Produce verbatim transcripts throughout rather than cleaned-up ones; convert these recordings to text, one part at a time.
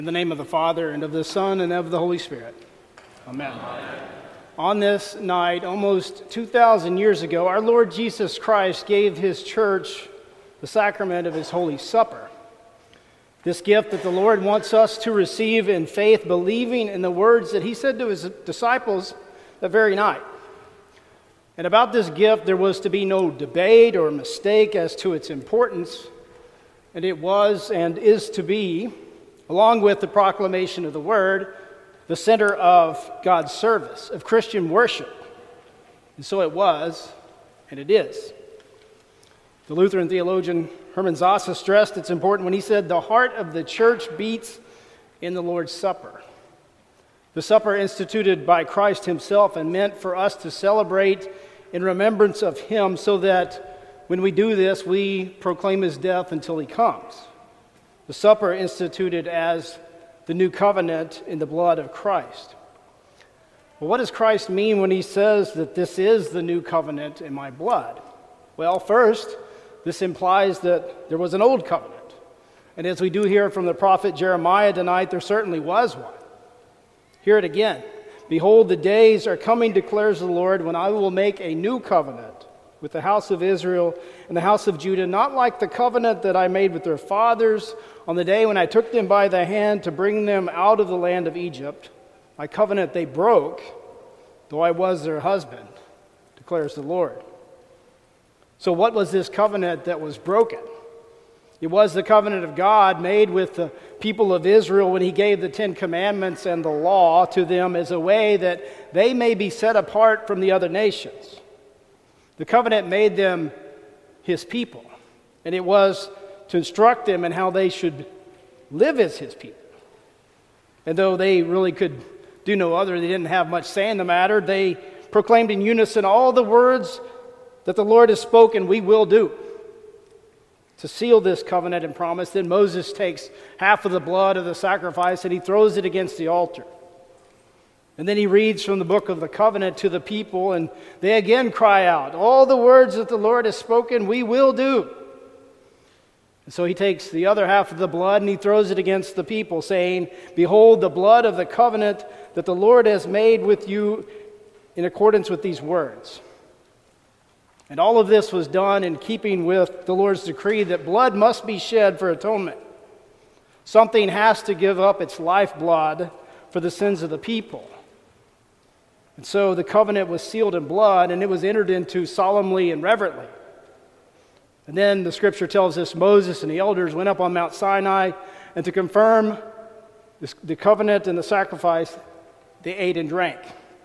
In the name of the Father, and of the Son, and of the Holy Spirit. Amen. Amen. On this night, almost two thousand years ago, our Lord Jesus Christ gave his church the sacrament of his Holy Supper. This gift that the Lord wants us to receive in faith, believing in the words that he said to his disciples that very night. And about this gift, there was to be no debate or mistake as to its importance, and it was and is to be, along with the proclamation of the Word, the center of God's service, of Christian worship. And so it was, and it is. The Lutheran theologian Hermann Zasse stressed it's important when he said, "The heart of the church beats in the Lord's Supper." The supper instituted by Christ himself and meant for us to celebrate in remembrance of him, so that when we do this, we proclaim his death until he comes. The supper instituted as the new covenant in the blood of Christ. Well, what does Christ mean when he says that this is the new covenant in my blood? Well, first, this implies that there was an old covenant. And as we do hear from the prophet Jeremiah tonight, there certainly was one. Hear it again. "Behold, the days are coming, declares the Lord, when I will make a new covenant with the house of Israel and the house of Judah, not like the covenant that I made with their fathers on the day when I took them by the hand to bring them out of the land of Egypt. My covenant they broke, though I was their husband, declares the Lord." So what was this covenant that was broken? It was the covenant of God made with the people of Israel when he gave the Ten Commandments and the law to them as a way that they may be set apart from the other nations. The covenant made them his people, and it was to instruct them in how they should live as his people. And though they really could do no other, they didn't have much say in the matter, they proclaimed in unison all the words that the Lord has spoken, we will do. To seal this covenant and promise, then Moses takes half of the blood of the sacrifice and he throws it against the altar. And then he reads from the book of the covenant to the people, and they again cry out, all the words that the Lord has spoken, we will do. And so he takes the other half of the blood and he throws it against the people, saying, "Behold, the blood of the covenant that the Lord has made with you in accordance with these words." And all of this was done in keeping with the Lord's decree that blood must be shed for atonement. Something has to give up its lifeblood for the sins of the people. And so the covenant was sealed in blood, and it was entered into solemnly and reverently. And then the scripture tells us Moses and the elders went up on Mount Sinai, and to confirm this, the covenant and the sacrifice, they ate and drank.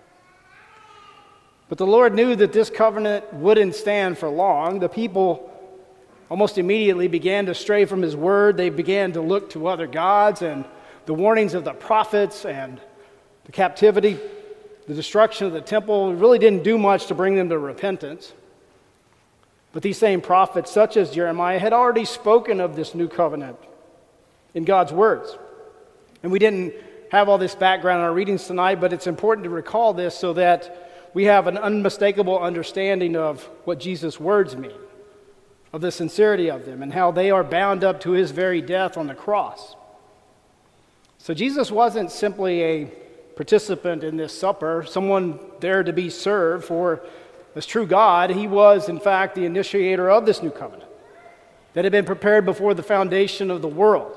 But the Lord knew that this covenant wouldn't stand for long. The people almost immediately began to stray from his word. They began to look to other gods, and the warnings of the prophets and the captivity, the destruction of the temple really didn't do much to bring them to repentance. But these same prophets, such as Jeremiah, had already spoken of this new covenant in God's words. And we didn't have all this background in our readings tonight, but it's important to recall this so that we have an unmistakable understanding of what Jesus' words mean, of the sincerity of them, and how they are bound up to his very death on the cross. So Jesus wasn't simply a participant in this supper, someone there to be served, for as true God, he was, in fact, the initiator of this new covenant that had been prepared before the foundation of the world.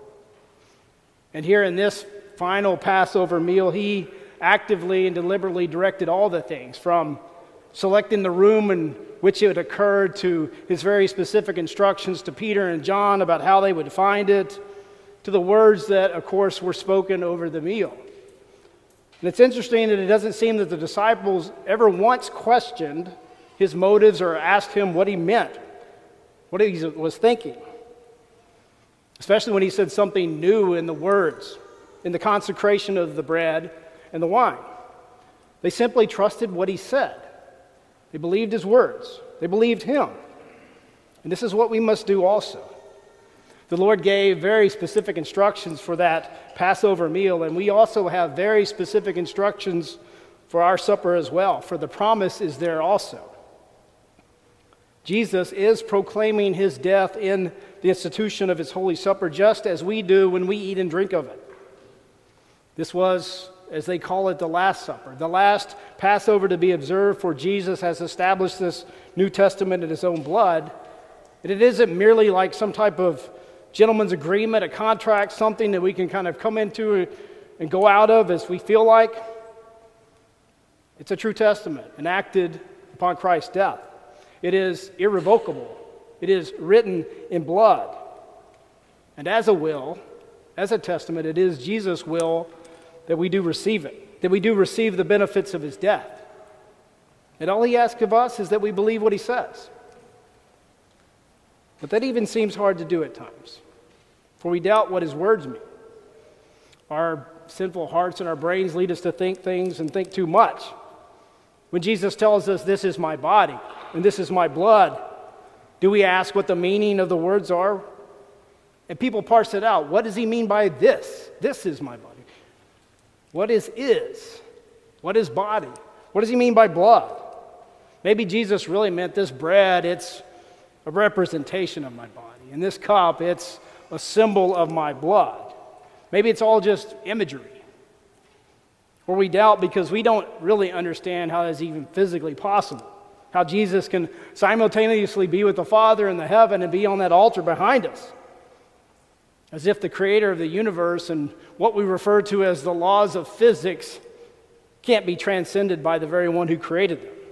And here in this final Passover meal, he actively and deliberately directed all the things, from selecting the room in which it occurred to his very specific instructions to Peter and John about how they would find it, to the words that, of course, were spoken over the meal. And it's interesting that it doesn't seem that the disciples ever once questioned his motives or asked him what he meant, what he was thinking, especially when he said something new in the words, in the consecration of the bread and the wine. They simply trusted what he said. They believed his words. They believed him. And this is what we must do also. The Lord gave very specific instructions for that Passover meal, and we also have very specific instructions for our supper as well, for the promise is there also. Jesus is proclaiming his death in the institution of his Holy Supper, just as we do when we eat and drink of it. This was, as they call it, the Last Supper, the last Passover to be observed, for Jesus has established this New Testament in his own blood. And it isn't merely like some type of gentleman's agreement, a contract, something that we can kind of come into and go out of as we feel like. It's a true testament enacted upon Christ's death. It is irrevocable. It is written in blood. And as a will, as a testament, it is Jesus' will that we do receive it, that we do receive the benefits of his death. And all he asks of us is that we believe what he says. But that even seems hard to do at times, for we doubt what his words mean. Our sinful hearts and our brains lead us to think things and think too much. When Jesus tells us, this is my body and this is my blood, do we ask what the meaning of the words are? And people parse it out. What does he mean by this? This is my body. What is is? What is body? What does he mean by blood? Maybe Jesus really meant this bread, it's a representation of my body. And this cup, it's a symbol of my blood. Maybe it's all just imagery. Or we doubt because we don't really understand how that's even physically possible. How Jesus can simultaneously be with the Father in the heaven and be on that altar behind us. As if the creator of the universe and what we refer to as the laws of physics can't be transcended by the very one who created them.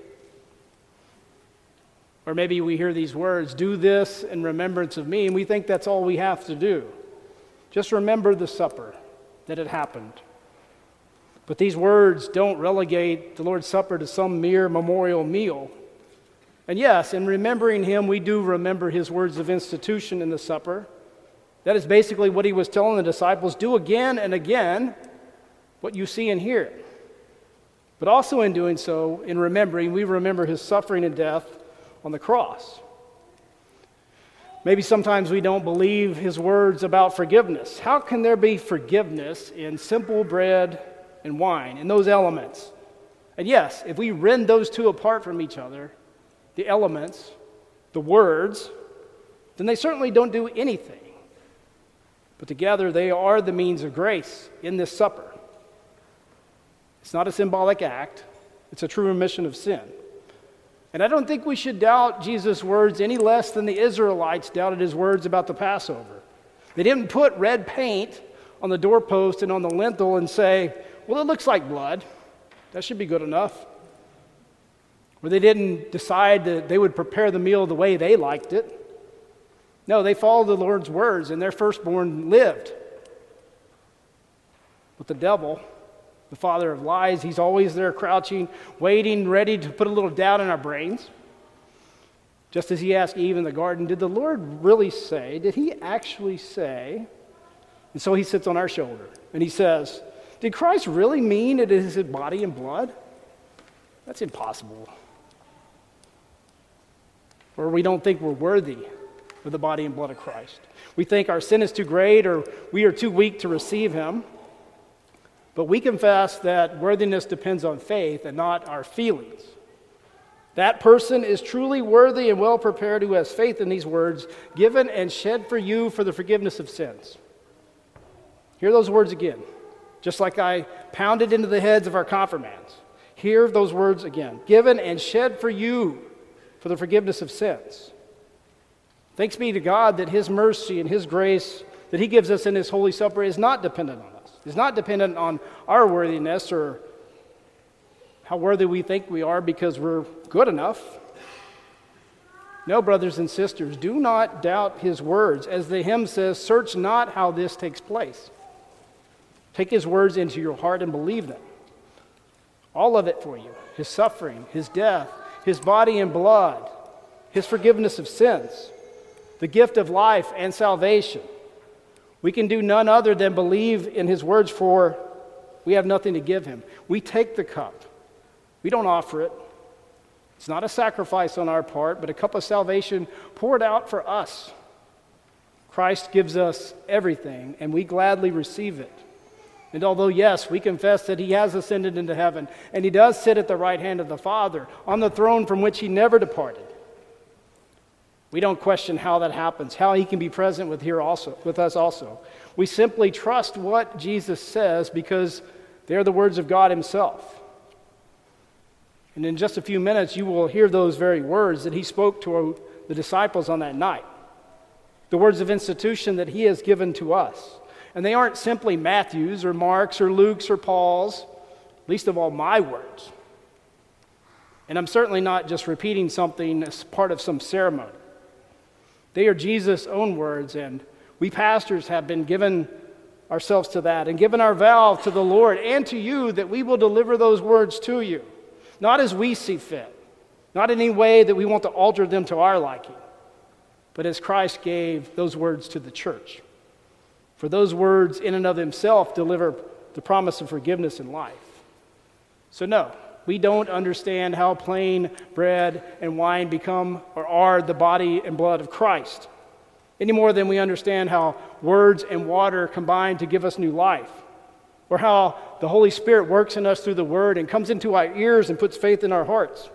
Or maybe we hear these words, do this in remembrance of me, and we think that's all we have to do. Just remember the supper, that it happened. But these words don't relegate the Lord's Supper to some mere memorial meal. And yes, in remembering him, we do remember his words of institution in the supper. That is basically what he was telling the disciples, do again and again what you see and hear. But also in doing so, in remembering, we remember his suffering and death on the cross. Maybe sometimes we don't believe his words about forgiveness. How can there be forgiveness in simple bread and wine, in those elements? And yes, if we rend those two apart from each other, the elements, the words, then they certainly don't do anything. But together they are the means of grace in this supper. It's not a symbolic act. It's a true remission of sin. And I don't think we should doubt Jesus' words any less than the Israelites doubted his words about the Passover. They didn't put red paint on the doorpost and on the lintel and say, well, it looks like blood. That should be good enough. Or they didn't decide that they would prepare the meal the way they liked it. No, they followed the Lord's words, and their firstborn lived. But the devil, the father of lies, he's always there crouching, waiting, ready to put a little doubt in our brains. Just as he asked Eve in the garden, did the Lord really say? Did he actually say? And so he sits on our shoulder, and he says, did Christ really mean it is his body and blood? That's impossible. Or we don't think we're worthy of the body and blood of Christ. We think our sin is too great or we are too weak to receive him. But we confess that worthiness depends on faith and not our feelings. That person is truly worthy and well prepared who has faith in these words, given and shed for you for the forgiveness of sins. Hear those words again, just like I pounded into the heads of our confirmands. Hear those words again, given and shed for you for the forgiveness of sins. Thanks be to God that his mercy and his grace that he gives us in his Holy Supper is not dependent on us. It's not dependent on our worthiness or how worthy we think we are because we're good enough. No, brothers and sisters, do not doubt his words. As the hymn says, search not how this takes place. Take his words into your heart and believe them. All of it for you. His suffering, his death, his body and blood, his forgiveness of sins, the gift of life and salvation. We can do none other than believe in his words, for we have nothing to give him. We take the cup. We don't offer it. It's not a sacrifice on our part, but a cup of salvation poured out for us. Christ gives us everything, and we gladly receive it. And although, yes, we confess that he has ascended into heaven, and he does sit at the right hand of the Father, on the throne from which he never departed, We don't question how that happens, how he can be present with here also, with us also. We simply trust what Jesus says because they're the words of God himself. And in just a few minutes, you will hear those very words that he spoke to the disciples on that night. The words of institution that he has given to us. And they aren't simply Matthew's or Mark's or Luke's or Paul's, least of all my words. And I'm certainly not just repeating something as part of some ceremony. They are Jesus' own words, and we pastors have been given ourselves to that and given our vow to the Lord and to you that we will deliver those words to you, not as we see fit, not in any way that we want to alter them to our liking, but as Christ gave those words to the church. For those words in and of themselves deliver the promise of forgiveness and life. So no, we don't understand how plain bread and wine become or are the body and blood of Christ, any more than we understand how words and water combine to give us new life, or how the Holy Spirit works in us through the Word and comes into our ears and puts faith in our hearts.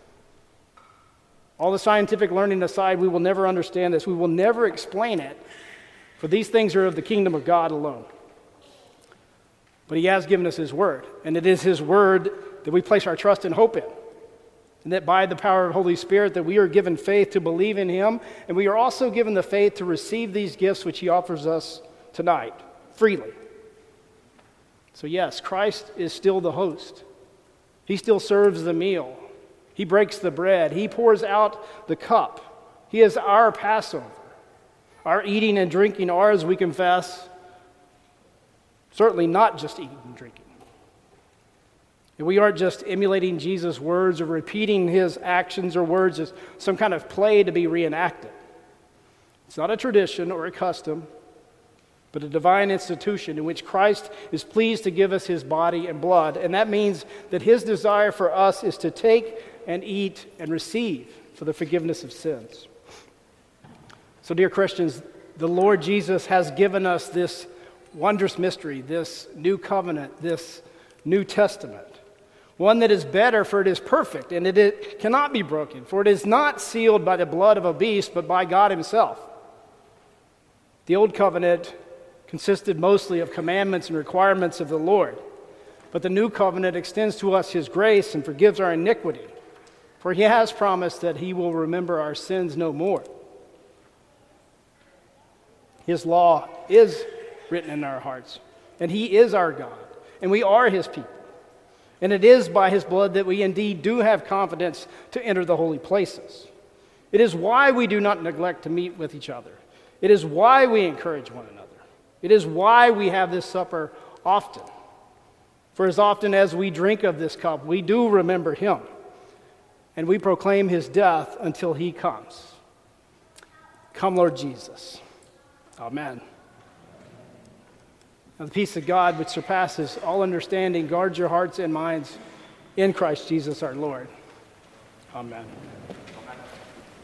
All the scientific learning aside, we will never understand this. We will never explain it, for these things are of the kingdom of God alone. But he has given us his word, and it is his word that we place our trust and hope in. And that by the power of the Holy Spirit that we are given faith to believe in him, and we are also given the faith to receive these gifts which he offers us tonight, freely. So yes, Christ is still the host. He still serves the meal. He breaks the bread. He pours out the cup. He is our Passover. Our eating and drinking are, as we confess, certainly not just eating and drinking. And we aren't just emulating Jesus' words or repeating his actions or words as some kind of play to be reenacted. It's not a tradition or a custom, but a divine institution in which Christ is pleased to give us his body and blood. And that means that his desire for us is to take and eat and receive for the forgiveness of sins. So, dear Christians, the Lord Jesus has given us this wondrous mystery, this new covenant, this New Testament. One that is better, for it is perfect, and it, it cannot be broken, for it is not sealed by the blood of a beast, but by God himself. The old covenant consisted mostly of commandments and requirements of the Lord, but the new covenant extends to us his grace and forgives our iniquity, for he has promised that he will remember our sins no more. His law is written in our hearts, and he is our God, and we are his people. And it is by his blood that we indeed do have confidence to enter the holy places. It is why we do not neglect to meet with each other. It is why we encourage one another. It is why we have this supper often. For as often as we drink of this cup, we do remember him, and we proclaim his death until he comes. Come, Lord Jesus. Amen. Now, the peace of God, which surpasses all understanding, guards your hearts and minds in Christ Jesus our Lord. Amen.